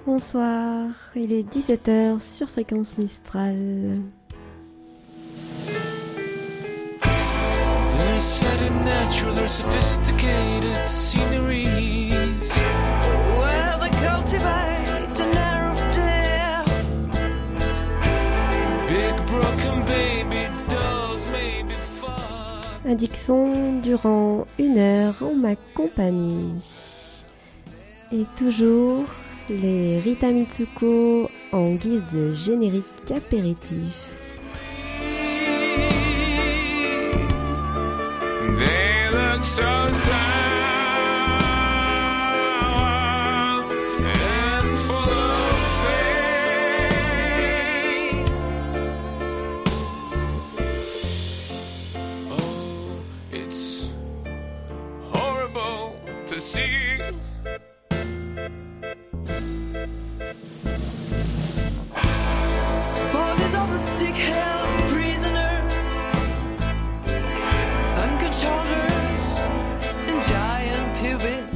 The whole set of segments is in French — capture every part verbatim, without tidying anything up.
Bonsoir, il est dix-sept heures sur Fréquence Mistral. Very sad and natural or sophisticated sceneries where they cultivate an air of death. Big broken baby dolls maybe fun. Un Dixon durant une heure en ma compagnie. Et toujours les Rita Mitsuko en guise de générique apéritif. They look so sour and full of pain. Oh, it's horrible to see. Bodies of the sick held prisoner, sunken shoulders and giant pubis.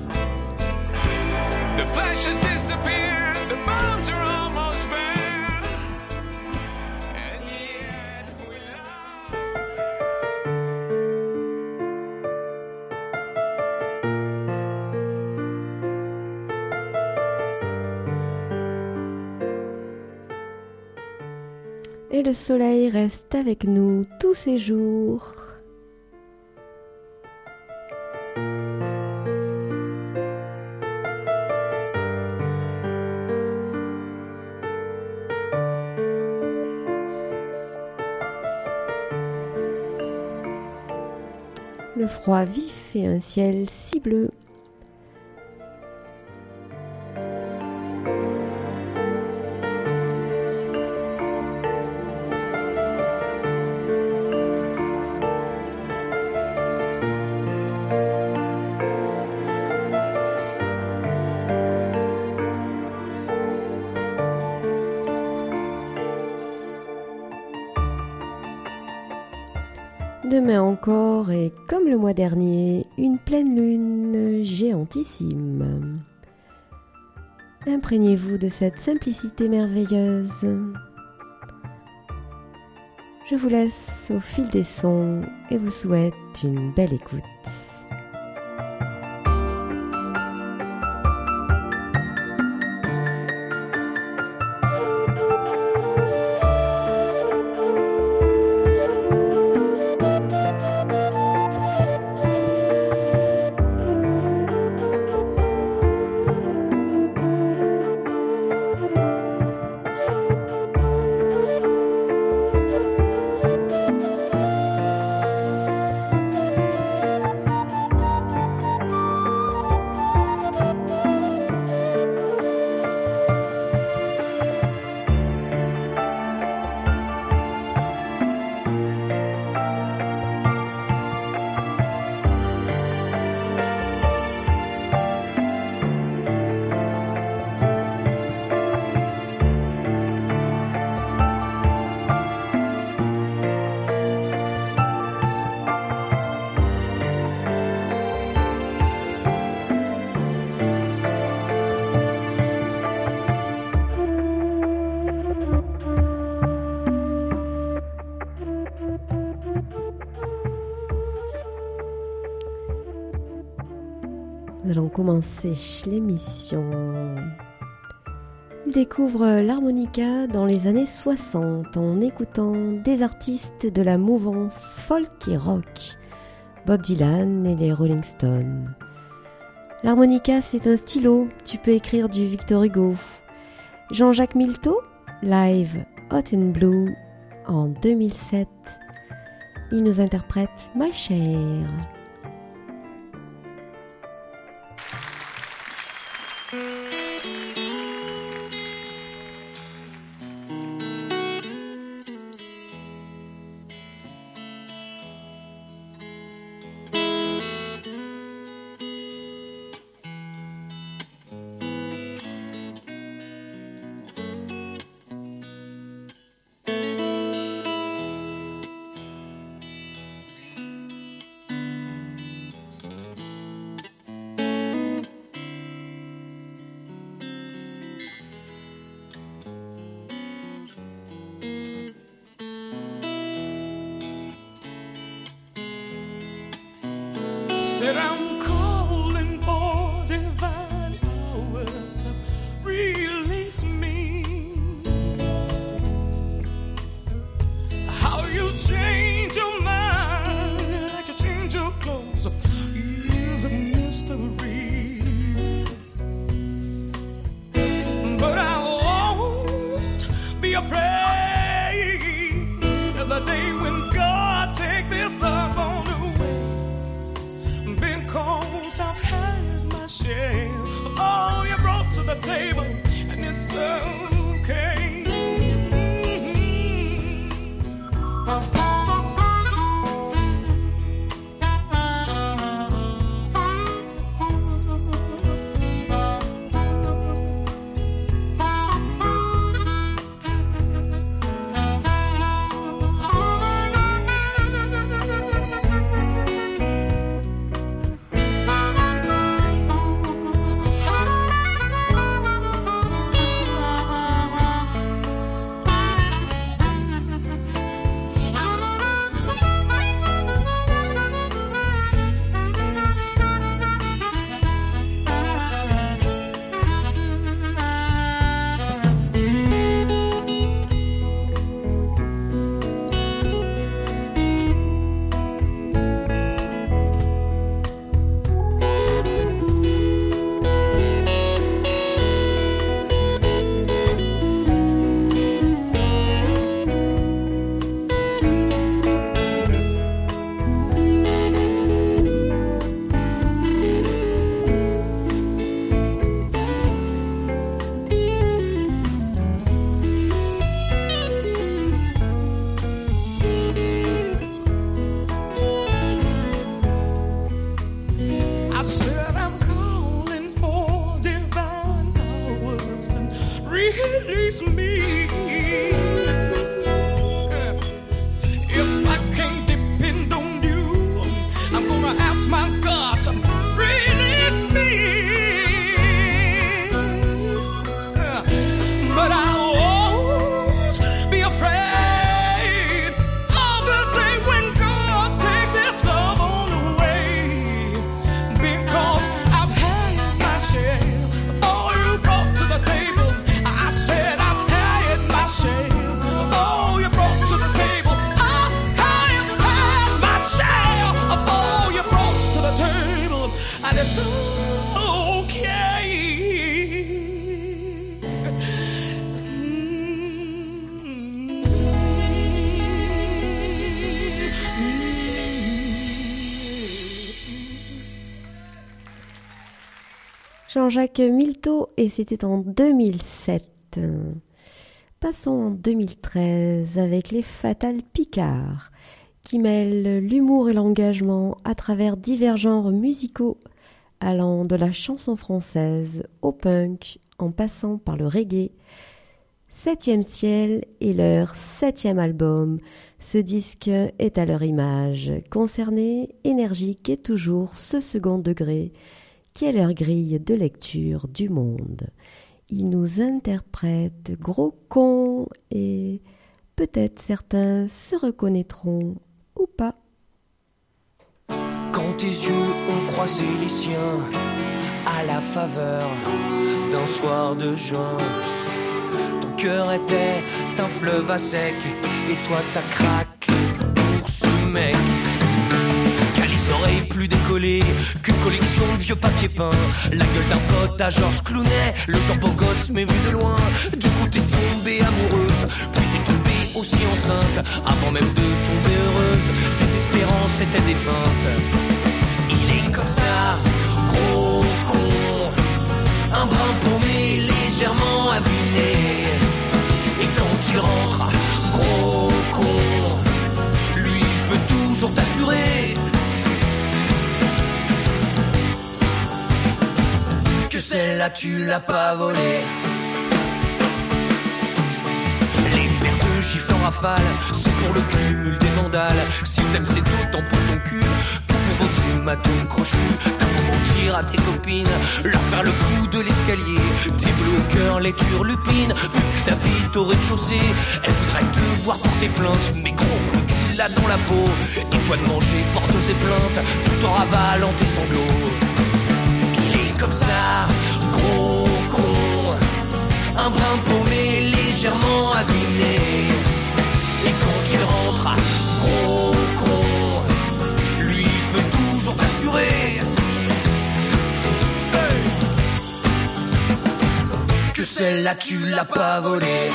The flesh has disappeared, the bones are almost bare, and yet we Et le soleil reste avec nous tous ces jours. Le froid vif et un ciel si bleu. Demain encore, et comme le mois dernier, une pleine lune géantissime. Imprégnez-vous de cette simplicité merveilleuse. Je vous laisse au fil des sons et vous souhaite une belle écoute. Nous allons commencer l'émission. Il découvre l'harmonica dans les années soixante en écoutant des artistes de la mouvance folk et rock, Bob Dylan et les Rolling Stones. L'harmonica, c'est un stylo, tu peux écrire du Victor Hugo. Jean-Jacques Milteau, live Hot and Blue en deux mille sept. Il nous interprète My Share. table, and it's okay. Jean-Jacques Milteau, et c'était en deux mille sept. Passons en deux mille treize avec les Fatal Picards, qui mêlent l'humour et l'engagement à travers divers genres musicaux, allant de la chanson française au punk, en passant par le reggae. Septième ciel est leur septième album. Ce disque est à leur image, concerné, énergique et toujours ce second degré, qui est leur grille de lecture du monde. Ils nous interprètent gros cons et peut-être certains se reconnaîtront ou pas. Quand tes yeux ont croisé les siens à la faveur d'un soir de juin, ton cœur était un fleuve à sec et toi t'as craqué pour ce mec. Les oreilles plus décollées qu'une collection de vieux papiers peints, la gueule d'un pote à Georges Clooney, le genre beau gosse mais vu de loin. Du coup t'es tombée amoureuse, puis t'es tombée aussi enceinte, avant même de tomber heureuse. Tes espérances étaient défuntes. Il est comme ça, gros con, un brin paumé, légèrement aviné. Et quand il rentre, gros con, lui peut toujours t'assurer que celle-là tu l'as pas volée. Les paires de gifles en rafale, c'est pour le cumul des mandales. Si t'aimes c'est autant pour ton cul, pour pour vos hématomes crochus. T'as beau mentir à tes copines, leur faire le coup de l'escalier. Tes bleus au cœur les turlupines, vu que t'habites au rez-de-chaussée, elles voudraient te voir porter plainte. Mais gros coup tu l'as dans la peau, et toi de manger porte ses plaintes, tout en ravalant tes sanglots. Comme ça, gros con, un brin paumé, légèrement aviné. Et quand il rentre, gros con, lui peut toujours t'assurer hey, que celle-là tu l'as pas volée.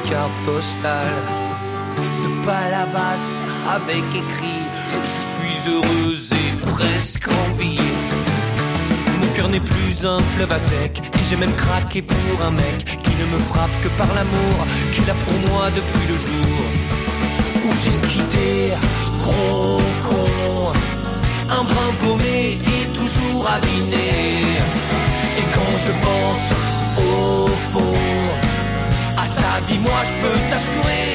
carte postale de Palavas avec écrit je suis heureuse et presque en vie. Mon cœur n'est plus un fleuve à sec et j'ai même craqué pour un mec qui ne me frappe que par l'amour qu'il a pour moi depuis le jour où j'ai quitté gros con, un brin paumé et toujours aviné. Et quand je pense au fond à sa vie, moi je peux t'assurer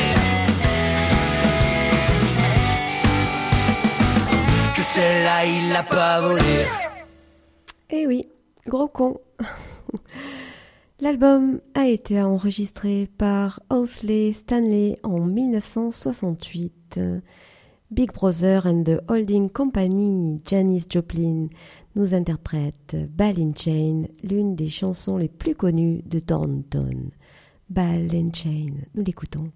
que celle-là il l'a pas volée. Eh oui, gros con. L'album a été enregistré par Owsley Stanley en dix-neuf cent soixante-huit. Big Brother and the Holding Company, Janis Joplin, nous interprète Ball and Chain, l'une des chansons les plus connues de Thornton. Ball and Chain, nous l'écoutons.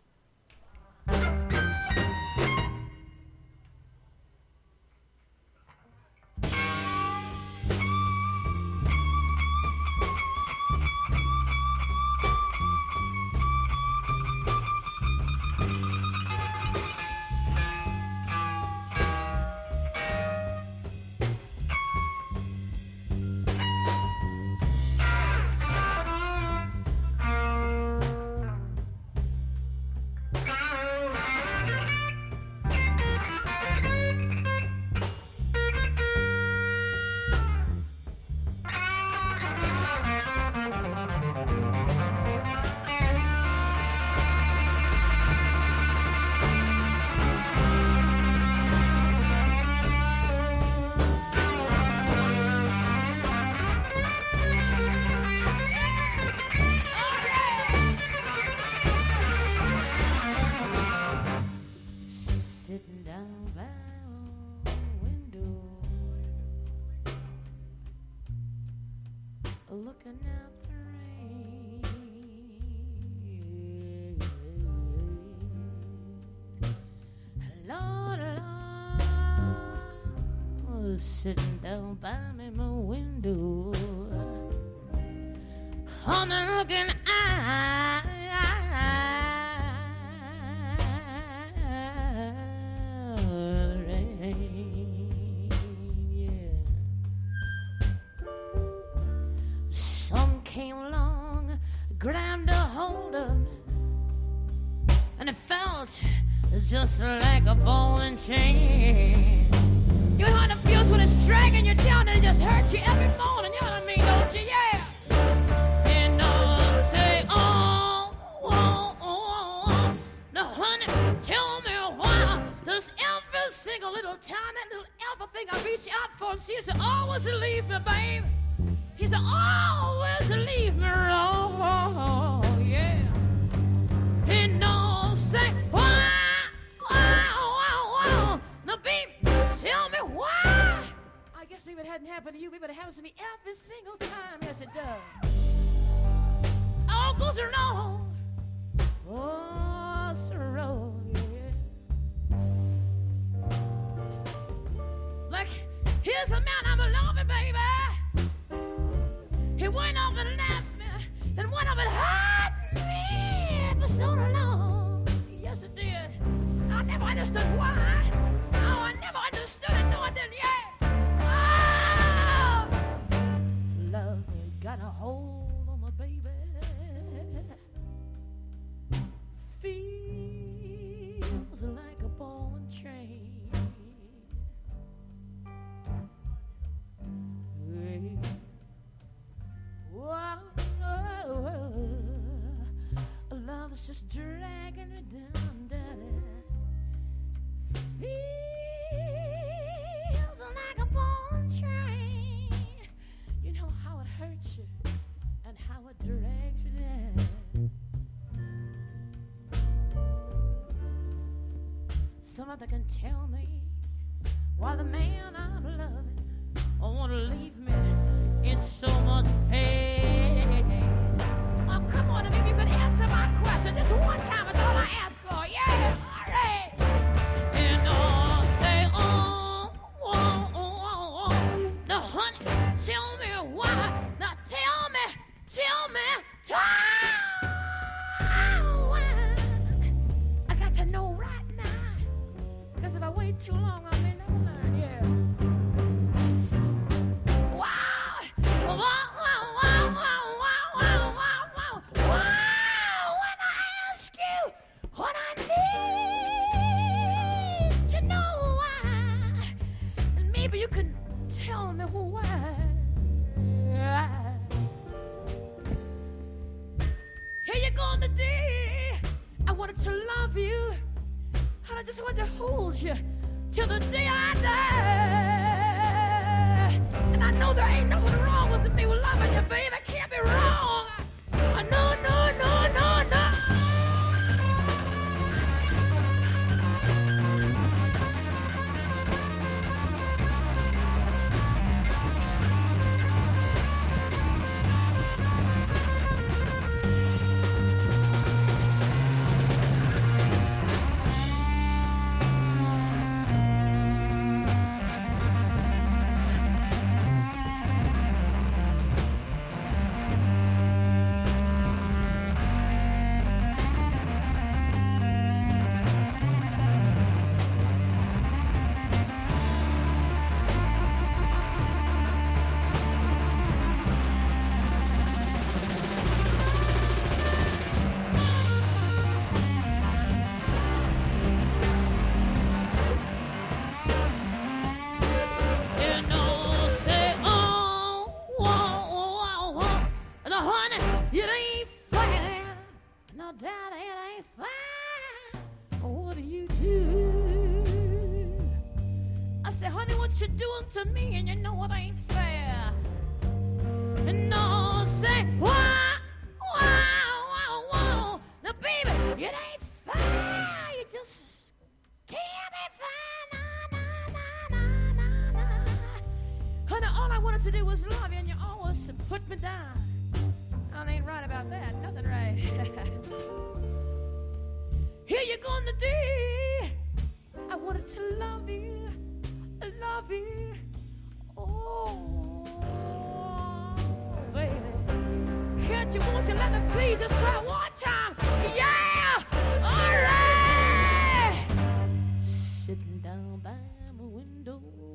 Looking at the rain, Lord, Lord, sitting down by me my window, on the looking eye, rain, yeah. Some came along, grabbed a hold of me, and it felt just like a ball and chain. You know how it feels when it's dragging you down and it just hurts you every morning, you know what I mean, don't you? Yeah. And I'll say, oh, oh, oh, oh. Now, honey, tell me why does every single little time that little ever thing I reach out for seems to always leave me, babe? He said, always leave me wrong, yeah. And no say, why, why, why, why? Now, baby, tell me why. I guess maybe it hadn't happened to you, maybe it happens to me every single time. Yes, it does. All goes wrong. Oh, so wrong, yeah. Like, here's a man I'm loving, baby. He went off and left me, and went off and hurt me for so long. Yes, it did. I never understood why. No, I never understood it. No, I didn't. Yeah. Oh, love got a hold on my baby. Feels like a ball and chain. Hey. Whoa, whoa, whoa. Love is just dragging me down, daddy. Feels like a ball and chain. You know how it hurts you and how it drags you down. Somebody can tell me why the man I'm loving won't leave me in so much pain. Oh, come on, and maybe you could answer my question. Just one time is all I ask for. Yeah, all right. And I'll say, oh, oh, oh, oh, oh. Now, honey, tell me why. Now, tell me, tell me, tell too long, I may never learn, yeah. Wow! Wow, wow, wow, wow, wow, wow, wow, wow. Wow! When I ask you what I need to know why, and maybe you can tell me why. Here you go today. I wanted to love you, and I just wanted to hold you till the day I die. And I know there ain't nothing wrong with me with loving you, baby. Can't be wrong. No, no, no, no, no. To me, and you know it ain't fair. And no, say, wow, wow, wow, wow. Now, baby, it ain't fair. You just can't be fair. Nah, nah, nah, nah, nah, nah. Honey, all I wanted to do was love you, and you always put me down. I ain't right about that. Nothing right. Here you go today. I wanted to love you. Love you, oh, baby. Can't you, won't you let me please just try one time? Yeah, all right. Sitting down by my window,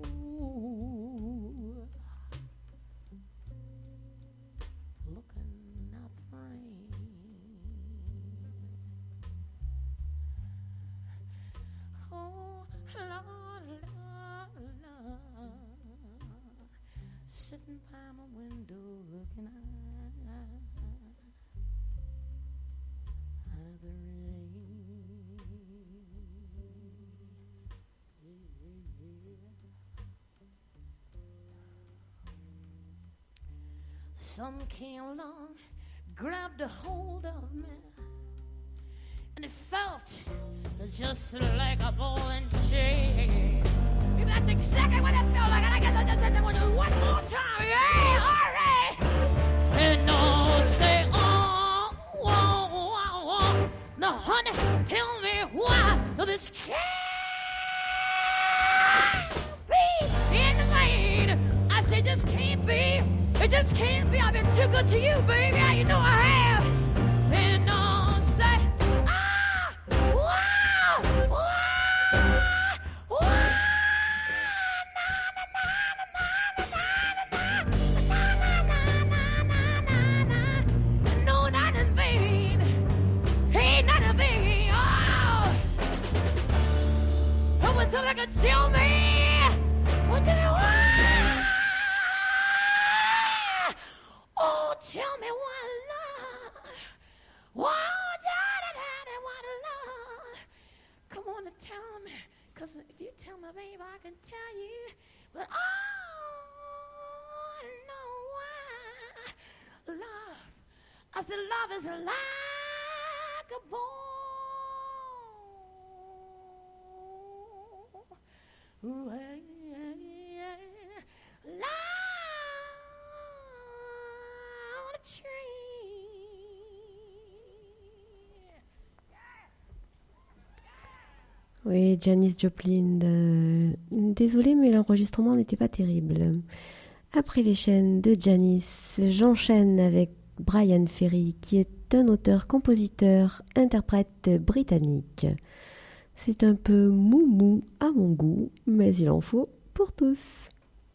looking out the rain. Oh, Lord, Lord. Sitting by my window looking out at the rain. Sun came along, grabbed a hold of me, and it felt just like a ball and chain. That's exactly what it felt like. And I got to do one more time. Yeah, all right. And no, say, oh, whoa, whoa, whoa. Now, honey, tell me why this can't be in vain. I say, just can't be. It just can't be. I've been too good to you, baby. You know I have. And no, say, ah, wow, wow, wow. Somebody can tell me, well, tell me why. Oh, tell me why love. Why, da-da-da-da, why love. Come on and tell me, because if you tell me, baby, I can tell you. But oh, I know why love. I said love is like a ball. Ooh, hey, hey, hey. Loud a tree. Oui, Janis Joplin. Euh, désolée, mais l'enregistrement n'était pas terrible. Après les chaînes de Janis, j'enchaîne avec Bryan Ferry, qui est un auteur, compositeur, interprète britannique. C'est un peu mou-mou à mon goût, mais il en faut pour tous.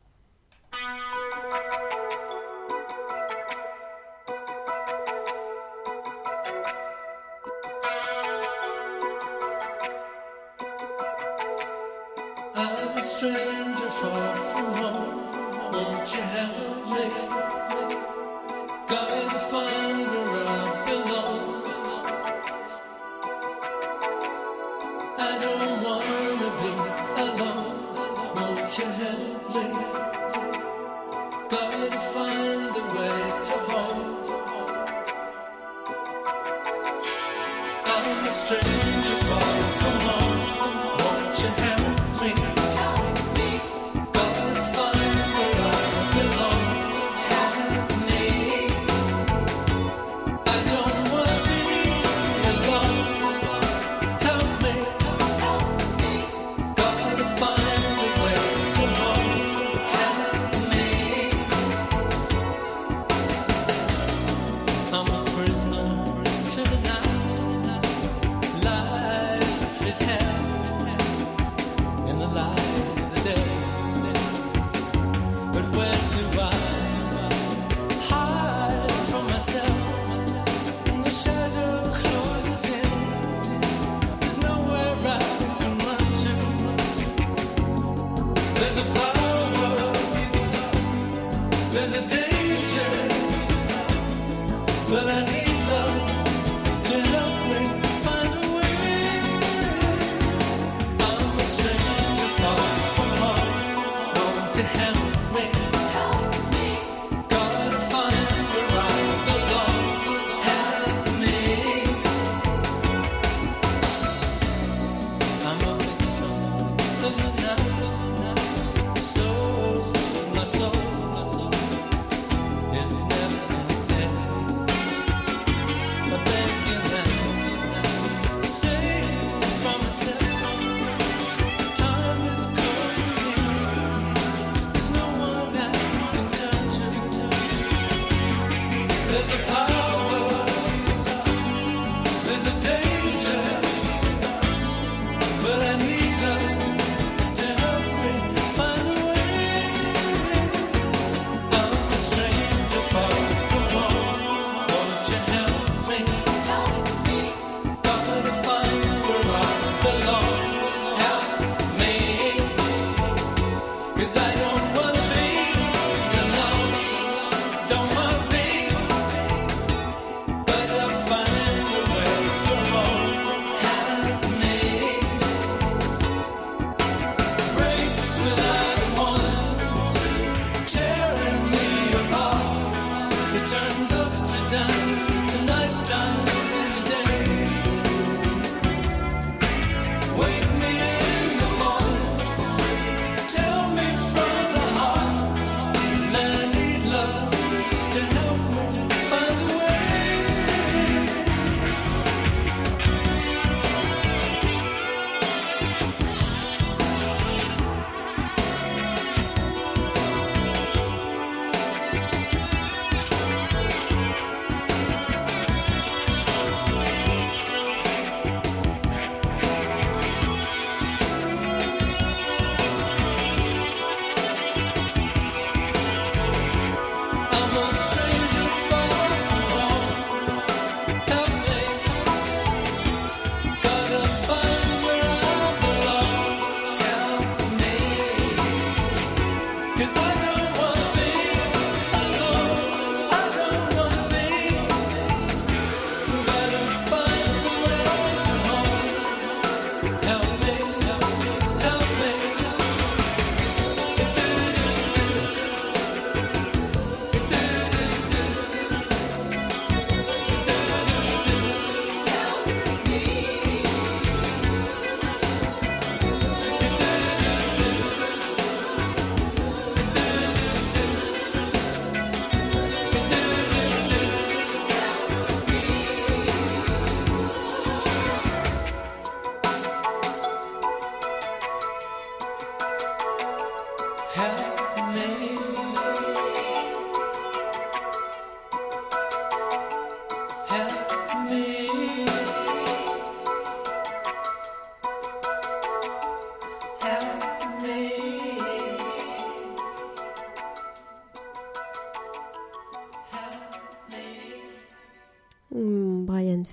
I'm a stranger far from home. Won't you help me? Gotta find where I belong. I don't wanna be alone. Won't you help me? Gotta find the way to home. I'm a stranger far from home. Won't you help me? Gotta find where I belong. Help me. I don't wanna be alone. Help me. Gotta find the way to home. Help me. I'm a prisoner to the night. Life is hell in the light of the day. But where do I hide from myself? When the shadow closes in, there's nowhere I can run to. There's a power, there's a danger, but I need love to help me find a way.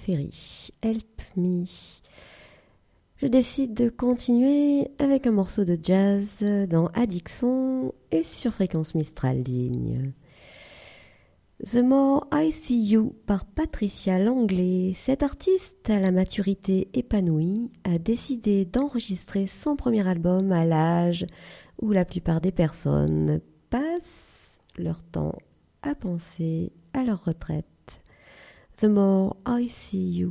Ferry, Help Me. Je décide de continuer avec un morceau de jazz dans Addiction et sur Fréquence Mistral digne. The More I See You par Patricia Langlais. Cette artiste à la maturité épanouie a décidé d'enregistrer son premier album à l'âge où la plupart des personnes passent leur temps à penser à leur retraite. The More I See You.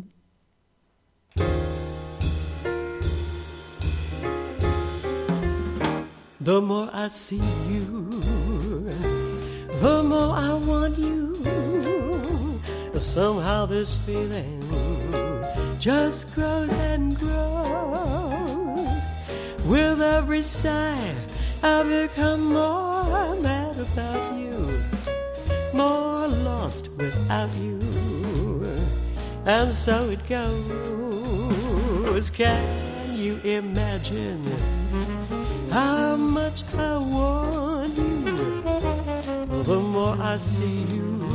The more I see you, the more I want you. Somehow this feeling just grows and grows. With every sigh, I become more mad about you, more lost without you. And so it goes. Can you imagine how much I want you? The more I see you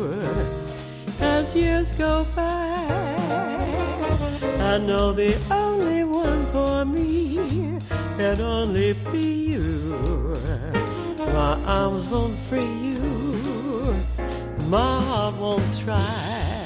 as years go by, I know the only one for me can only be you. My arms won't free you, my heart won't try.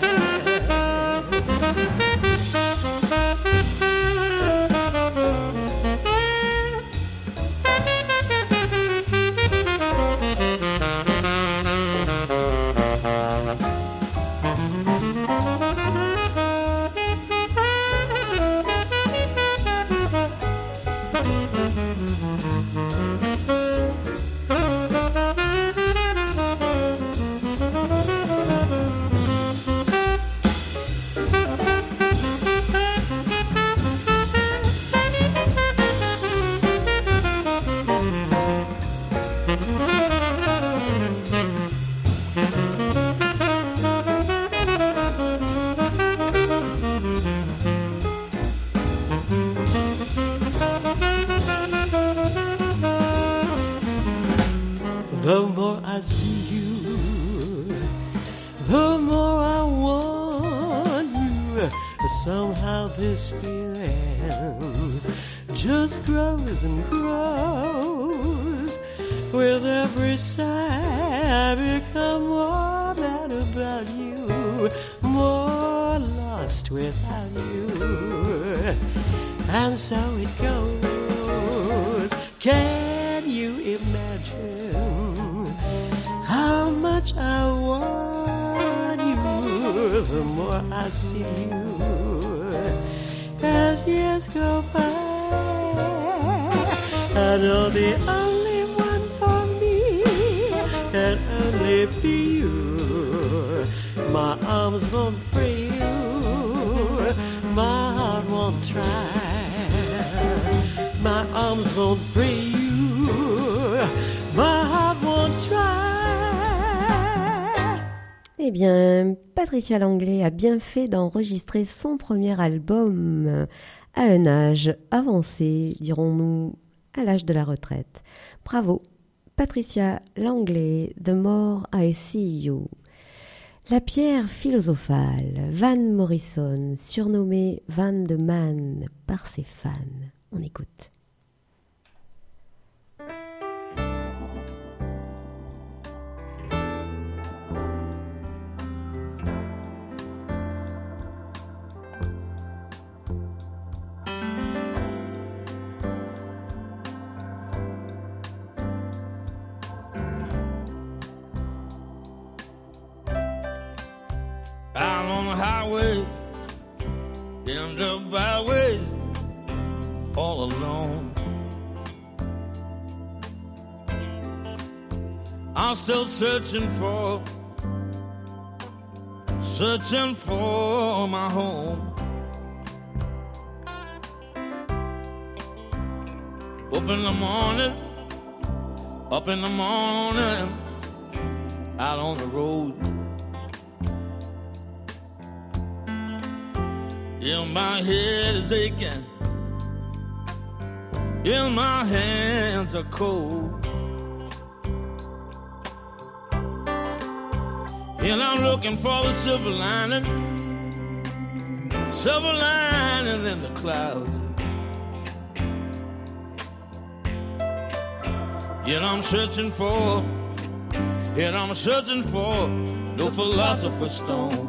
The more I see you, the more I want you. Somehow this feeling just grows and grows. With every sigh I become more mad about you, more lost without you. And so it goes. Can you imagine how much I want you? The more I see you as years go by, I know the only one for me can only be you. My arms won't free you, my heart won't try. My arms won't free you, my heart won't try. Eh bien, Patricia Langlais a bien fait d'enregistrer son premier album à un âge avancé, dirons-nous, à l'âge de la retraite. Bravo, Patricia Langlais, The More I See You. La pierre philosophale, Van Morrison, surnommé Van de Man par ses fans. On écoute. Out on the highway, in the byways, all alone. I'm still searching for, searching for my home. Up in the morning, up in the morning, out on the road. Yeah, my head is aching, yeah, my hands are cold, and I'm looking for the silver lining, silver lining in the clouds. Yet I'm searching for, yet I'm searching for no philosopher's stone.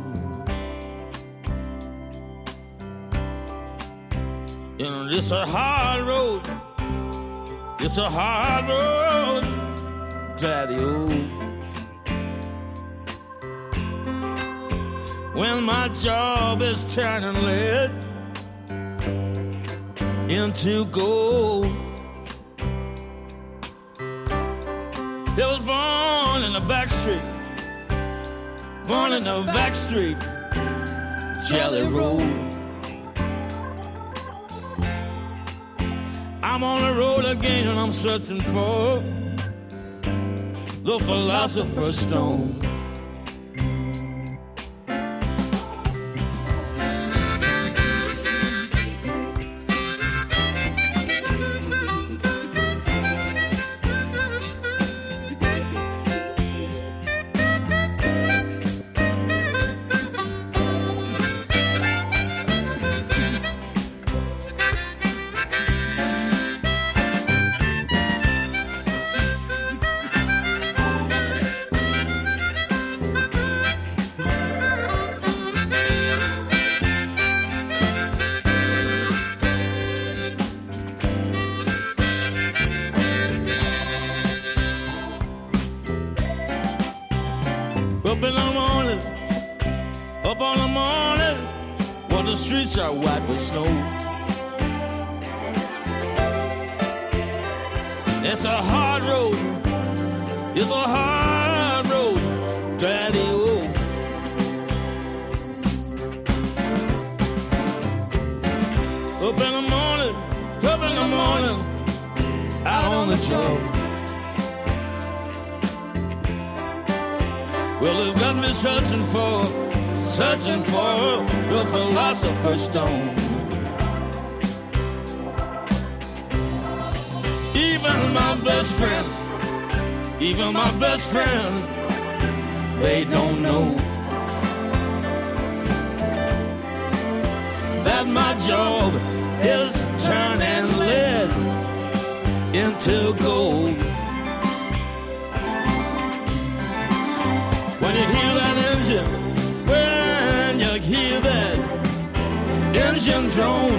You know, it's a hard road, it's a hard road, daddy-o. When my job is turning lead into gold. It was born in the back street, born in the back street, Jelly Roll. I'm on the road again and I'm searching for the philosopher's stone. Up in the morning, up on the morning, when the streets are white with snow. It's a hard road, it's a hard road, daddy-o. Up in the morning, up in the morning, out on the job. Well, they've got me searching for, searching for the philosopher's stone. Even my best friends, even my best friends, they don't know that my job is turning lead into gold. When you hear that engine, when you hear that engine drone,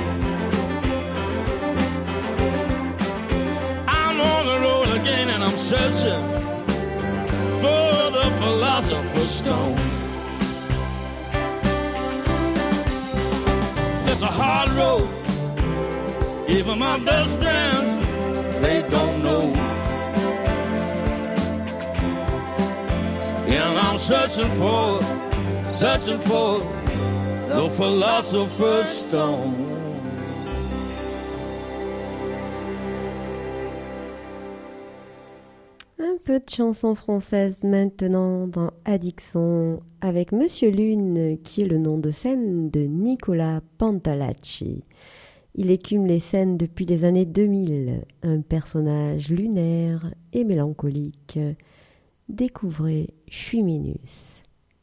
I'm on the road again and I'm searching for the philosopher's stone. It's a hard road, even my best friends, they don't know. And I'm searching for, searching for the philosopher's stone. Un peu de chansons françaises maintenant dans Addixon avec Monsieur Lune, qui est le nom de scène de Nicolas Pantalacci. Il écume les scènes depuis les années deux mille, un personnage lunaire et mélancolique. Découvrez Chuminus.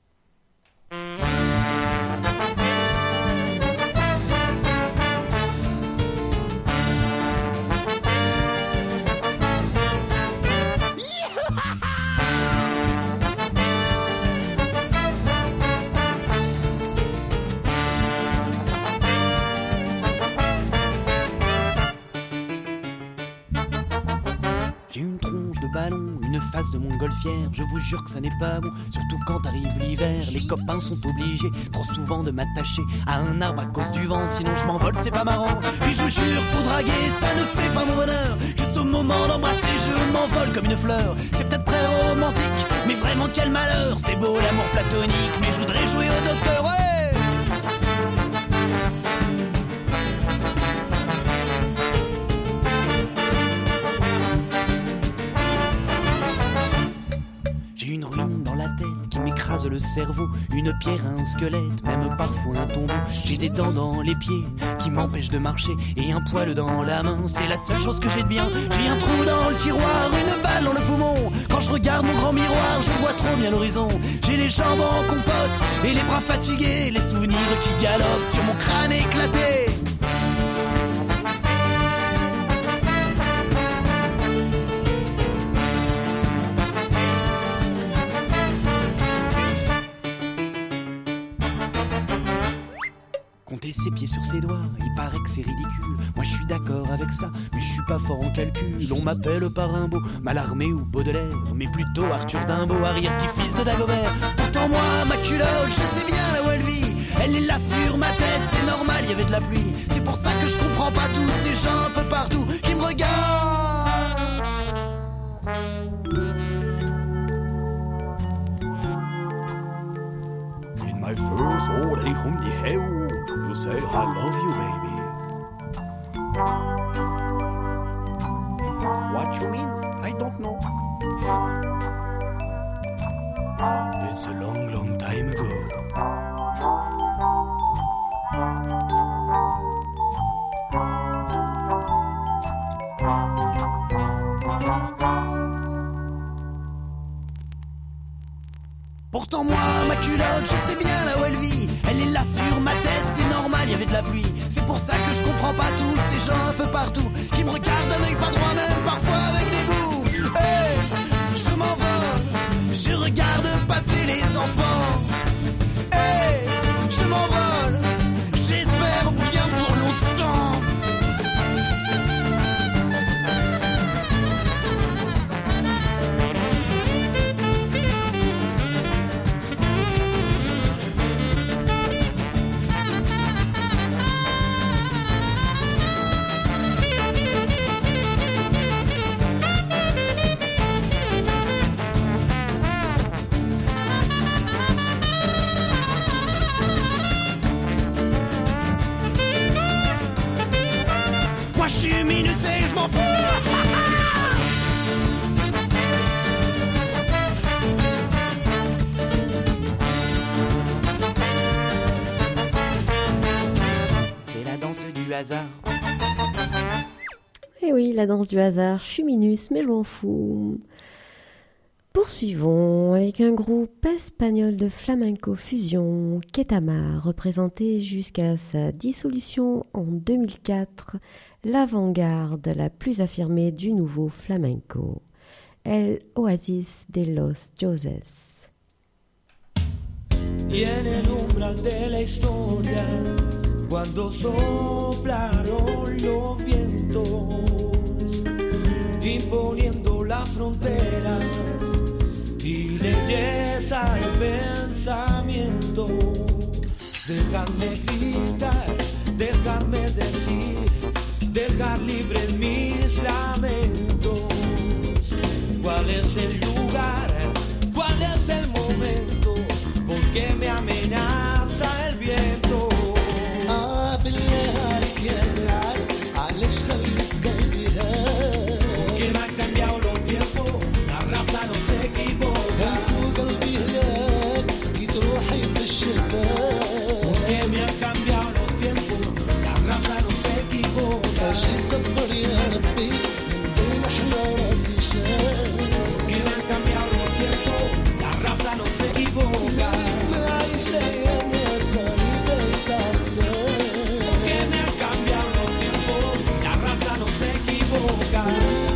J'ai une tronche de ballon, une face de montgolfière. Je vous jure que ça n'est pas bon, surtout quand arrive l'hiver. Les copains sont obligés, trop souvent, de m'attacher à un arbre à cause du vent. Sinon je m'envole, c'est pas marrant. Puis je vous jure, pour draguer, ça ne fait pas mon bonheur. Juste au moment d'embrasser, je m'envole comme une fleur. C'est peut-être très romantique, mais vraiment quel malheur. C'est beau l'amour platonique, mais je voudrais jouer au docteur, ouais. J'ai une ruine dans la tête qui m'écrase le cerveau, une pierre, un squelette, même parfois un tombeau. J'ai des dents dans les pieds qui m'empêchent de marcher et un poil dans la main, c'est la seule chose que j'ai de bien. J'ai un trou dans le tiroir, une balle dans le poumon. Quand je regarde mon grand miroir, je vois trop bien l'horizon. J'ai les jambes en compote et les bras fatigués, les souvenirs qui galopent sur mon crâne éclaté. Compter ses pieds sur ses doigts, il paraît que c'est ridicule. Moi je suis d'accord avec ça, mais je suis pas fort en calcul. On m'appelle par Rimbaud, Mallarmé ou Baudelaire, mais plutôt Arthur Rimbaud, arrière-petit-fils de Dagobert. Pourtant moi, ma culotte, je sais bien là où elle vit. Elle est là sur ma tête, c'est normal, il y avait de la pluie. C'est pour ça que je comprends pas tous ces gens un peu partout qui me regardent. In my first old day home the hell, you say I love you, baby. What you mean? I don't know. It's a long, long time ago. Pourtant moi, ma culotte, je sais bien là où elle vit. Elle est là sur ma tête, c'est normal, il y avait de la pluie. C'est pour ça que je comprends pas tous ces gens un peu partout qui me regardent d'un œil pas droit, même parfois avec dégoût. Hey, je m'envole, je regarde passer les enfants. Hey, je m'envole, j'espère bien pour longtemps. Moi je suis minusé, je m'en fous. C'est la danse du hasard. Eh oui, la danse du hasard, je suis minus, mais je m'en fous. Poursuivons avec un groupe espagnol de flamenco fusion, Ketama, représenté jusqu'à sa dissolution en deux mille quatre, l'avant-garde la plus affirmée du nouveau flamenco, El Oasis de los Dioses. Y en el umbral de la historia, cuando soplaron los vientos, imponiendo las fronteras y leyes al pensamiento, déjame gritar, déjame decir, dejar libres mis lamentos. ¿Cuál es el lugar? ¿Cuál es el momento? ¿Por qué me amenaza el viento? Porque me han cambiado los tiempos, la raza no se equivoca. Porque me han cambiado los tiempos, la raza no se equivoca. Porque me han cambiado los tiempos, la raza no se equivoca. Porque me han cambiado los tiempos, la raza no se equivoca.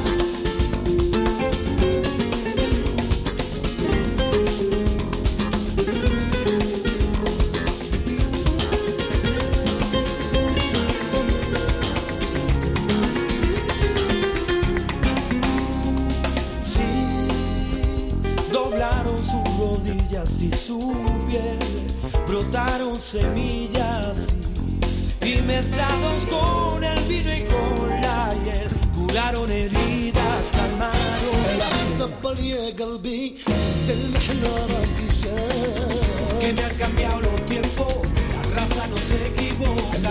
Y su piel brotaron semillas y mezclados con el vino y con la hiel curaron heridas, calmaron la sed. Porque me han cambiado los tiempos, la raza no se equivoca.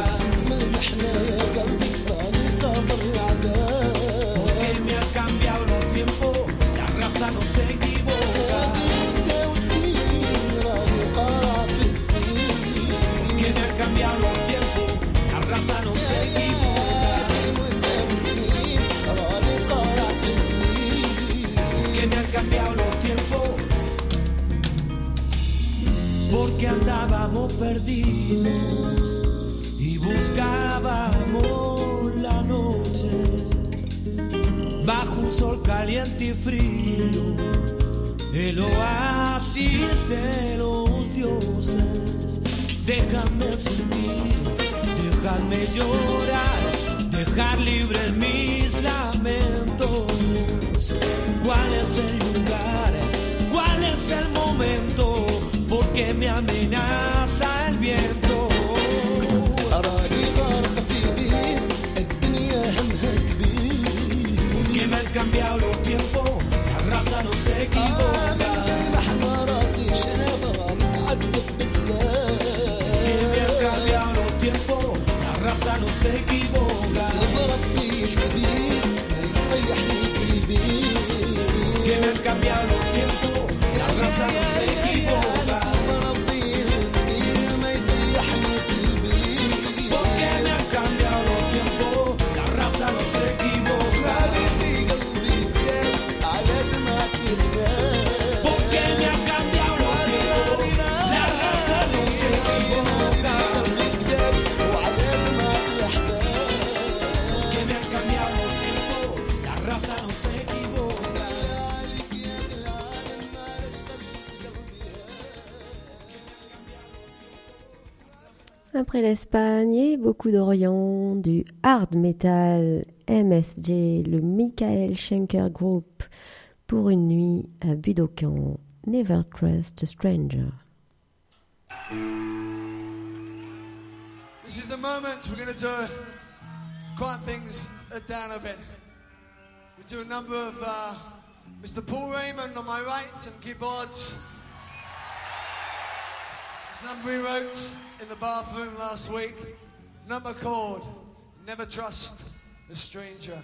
Porque me han cambiado los tiempos, la raza no se equivoca. noche, bajo un sol caliente y frío, el oasis de los dioses. Déjame sentir, déjame llorar, dejar libres mis lamentos. ¿Cuál es el lugar? ¿Cuál es el momento? Porque me amenaza el viento. Porque me han cambiado los tiempos, la raza no se equivoca. La raza no se equivoca. Que me han cambiado los tiempos, la raza no se equivoca. Porque me han cambiado los tiempos, la raza no se equivoca. Porque me han cambiado los tiempos, la raza no se equivoca. Après l'Espagne et beaucoup d'Orient, du hard metal M S G, le Michael Schenker Group, pour une nuit à Budokan, Never Trust a Stranger. This is the moment we're going to do, quiet things down a bit. We do a number of uh, Mister Paul Raymond on my right and keyboards. This number he wrote in the bathroom last week. Number called Never Trust a Stranger.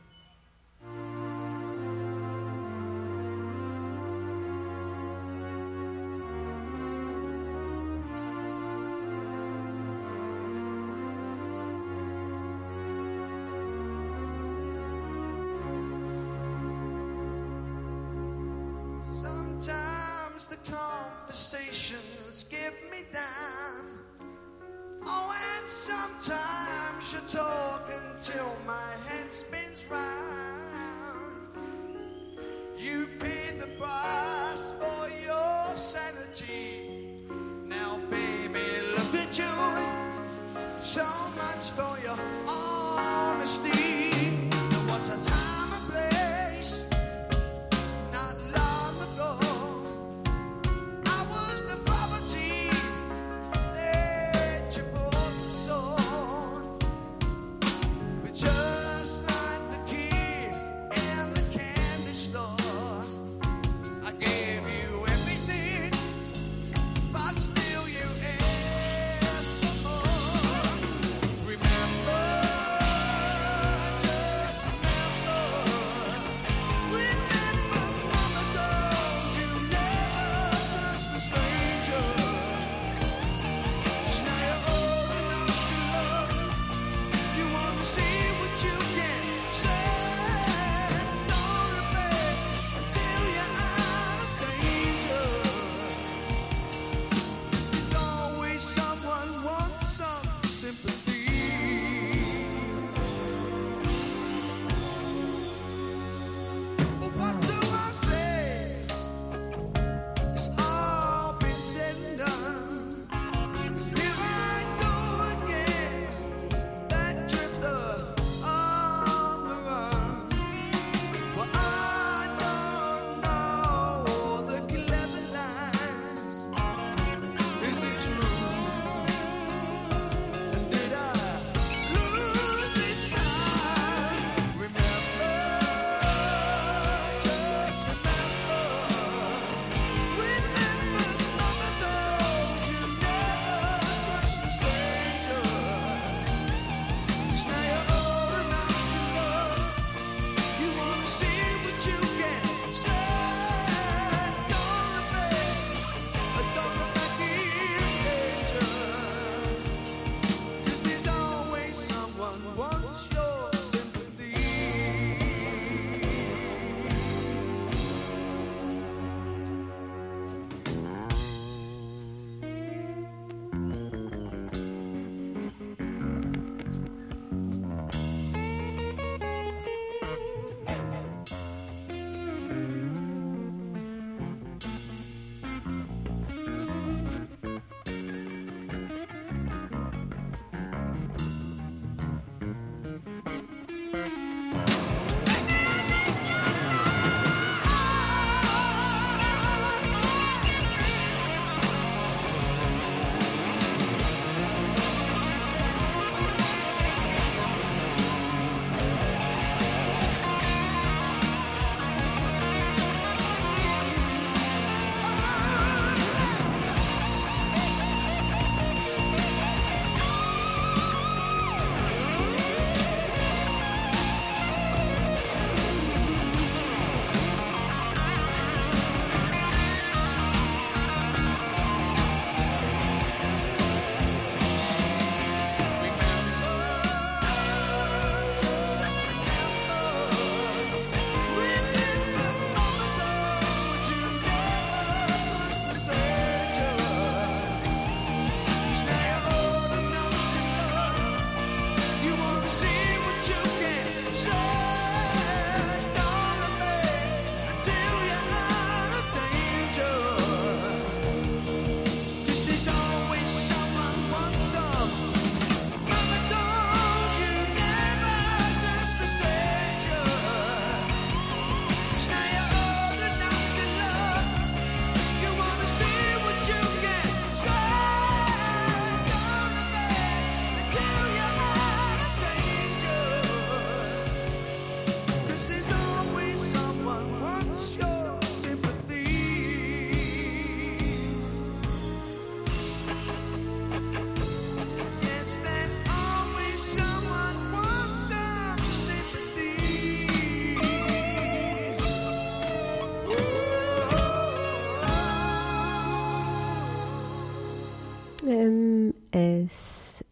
Sometimes the conversations get me down. Oh, and sometimes you talk until my head spins round. You paid the price for your sanity. Now, baby, look at you. So much for your honesty. There was a time and place. Remember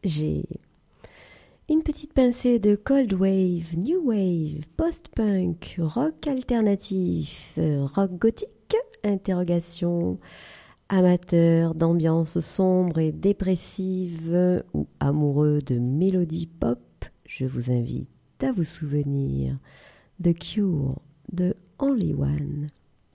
G. Une petite pincée de cold wave, new wave, post-punk, rock alternatif, rock gothique, interrogation, amateur d'ambiance sombre et dépressive ou amoureux de mélodies pop, je vous invite à vous souvenir The Cure de Only One.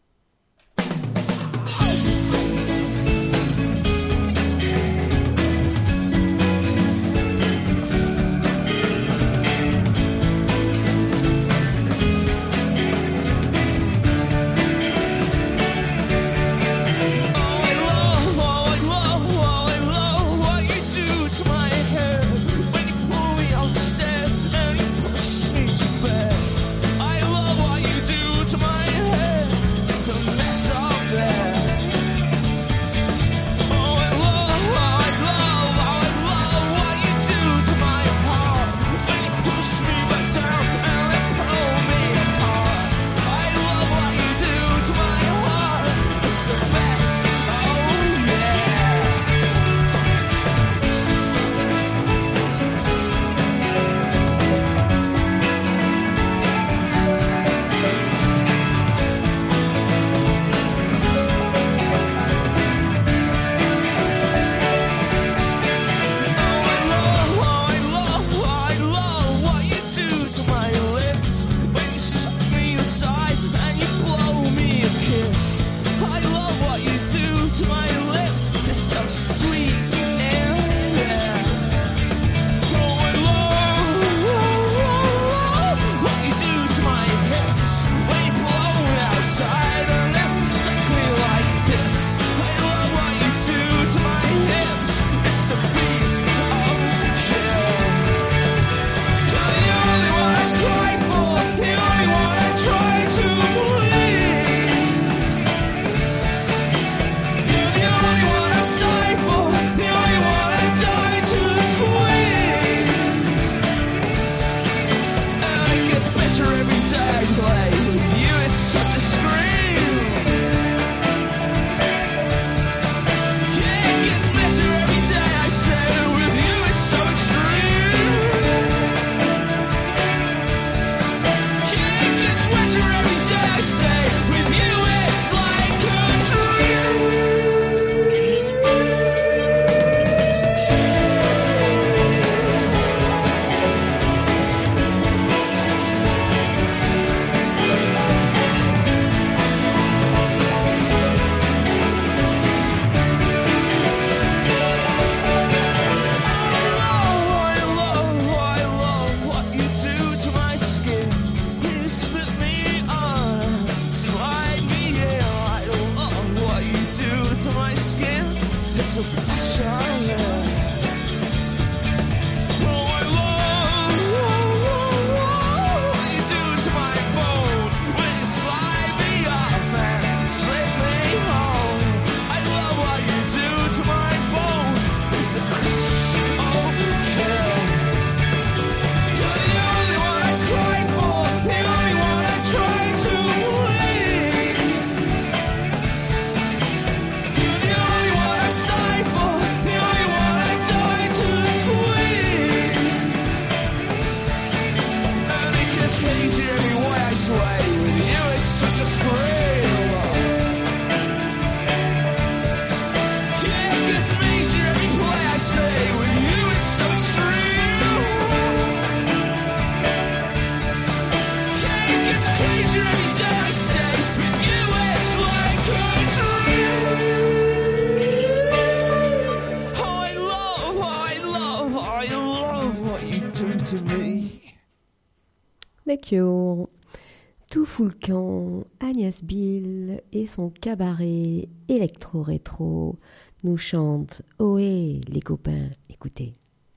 The Cure, tout fout le camp, Agnès Bill et son cabaret électro-rétro nous chantent « Ohé les copains, écoutez ».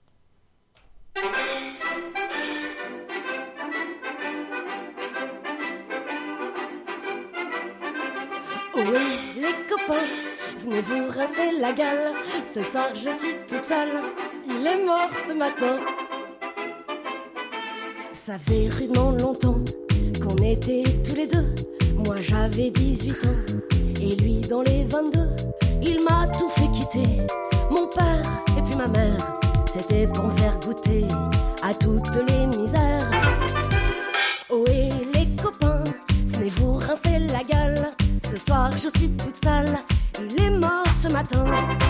Ohé les copains, venez vous rincer la gale, ce soir je suis toute seule, il est mort ce matin. Ça faisait rudement longtemps qu'on était tous les deux. Moi j'avais dix-huit ans et lui dans les vingt-deux. Il m'a tout fait quitter, mon père et puis ma mère. C'était pour me faire goûter à toutes les misères. Oh et les copains, venez vous rincer la gueule. Ce soir je suis toute seule, il est mort ce matin.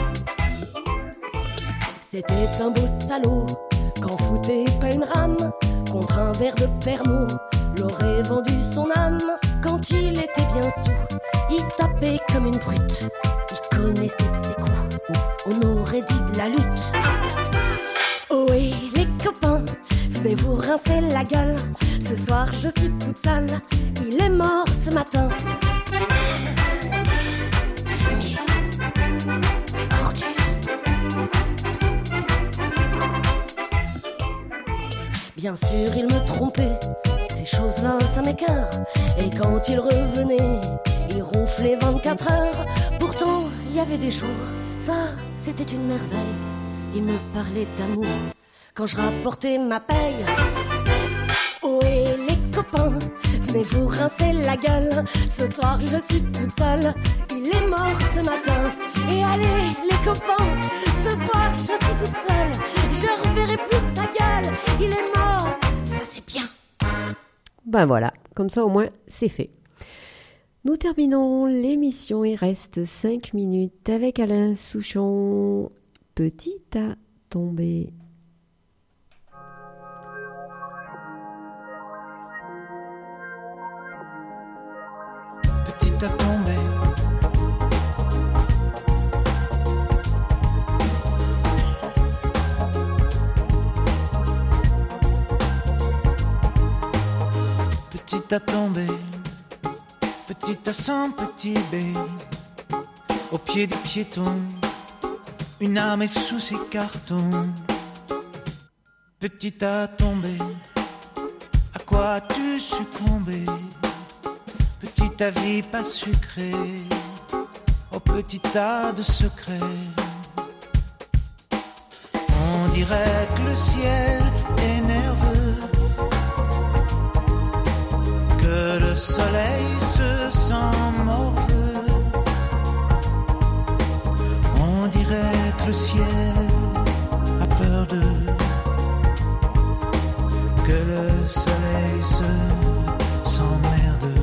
C'était un beau salaud, qu'en foutait pas une rame. Contre un verre de Pernod, l'aurait vendu son âme. Quand il était bien sous, il tapait comme une brute. Il connaissait de ses coups, on aurait dit de la lutte. Oh et les copains, venez vous rincer la gueule. Ce soir je suis toute seule, il est mort ce matin. Fumier, ordure. Bien sûr il me trompait, ces choses-là ça m'écœure. Et quand il revenait, il ronflait vingt-quatre heures. Pourtant il y avait des jours, ça c'était une merveille. Il me parlait d'amour quand je rapportais ma paye. Oh et les copains, venez vous rincer la gueule. Ce soir je suis toute seule, il est mort ce matin. Et allez les copains, ce soir je suis toute seule, je reverrai plus sa gueule. Il est mort, ça c'est bien. Ben voilà, comme ça au moins c'est fait. Nous terminons l'émission, il reste cinq minutes avec Alain Souchon. Petit à tomber. Petit à tomber. Petit à tomber. Petit à cent petit B. Au pied du piéton. Une âme est sous ses cartons. Petit à tomber. À quoi as-tu succombé? Petit à vie pas sucré. Au petit tas de secrets. On dirait que le ciel est nerveux, que le soleil se sent morveux. On dirait que le ciel a peur d'eux, que le soleil se s'emmerde.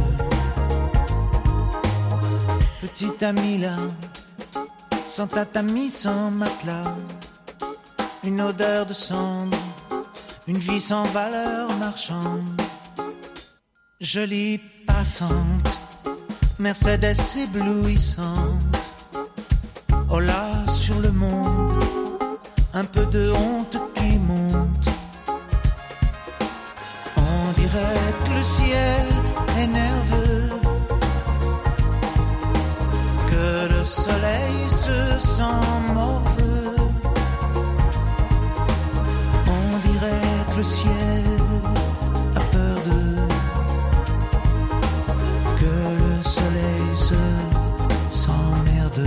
Petit ami là, sans tatami, sans matelas, une odeur de cendre, une vie sans valeur marchande. Jolie passante, Mercedes éblouissante. Oh là sur le monde, un peu de honte qui monte. On dirait que le ciel est nerveux, que le soleil se sent morveux. On dirait que le ciel a peur d'eux, que le soleil se s'emmerde.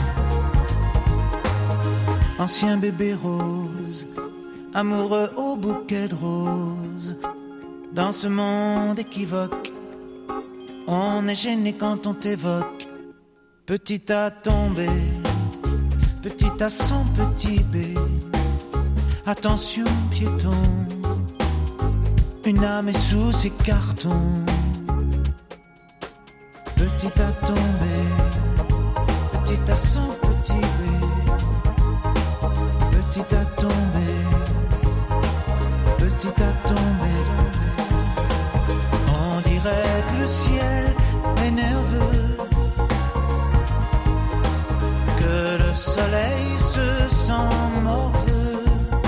Ancien bébé rose, amoureux au bouquet de roses. Dans ce monde équivoque, on est gêné quand on t'évoque. Petit à tomber, petit à son petit B. Attention piéton, une âme est sous ses cartons. Petit à tomber, petit à son petit B. Petit à tomber, petit à tomber. On dirait que le ciel est nerveux, que le soleil se sent morveux.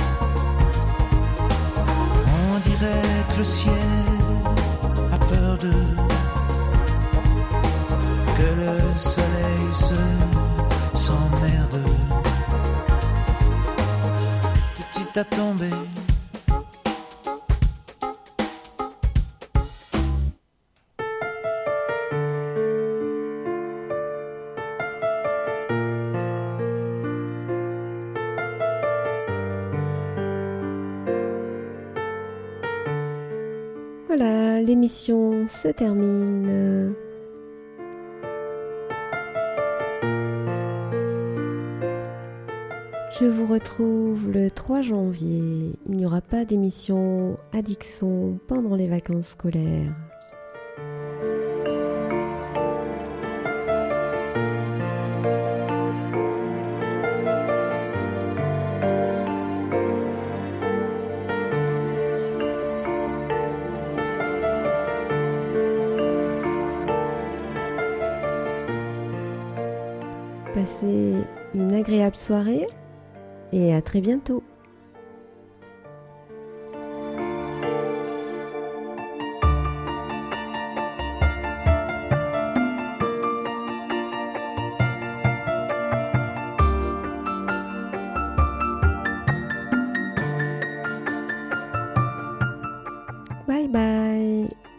On dirait que le ciel a peur d'eux, que le soleil se s'emmerde. Petit à tomber. Voilà, l'émission se termine. Je vous retrouve le trois janvier. Il n'y aura pas d'émission à Dixon pendant les vacances scolaires. Passez une agréable soirée et à très bientôt. Bye bye.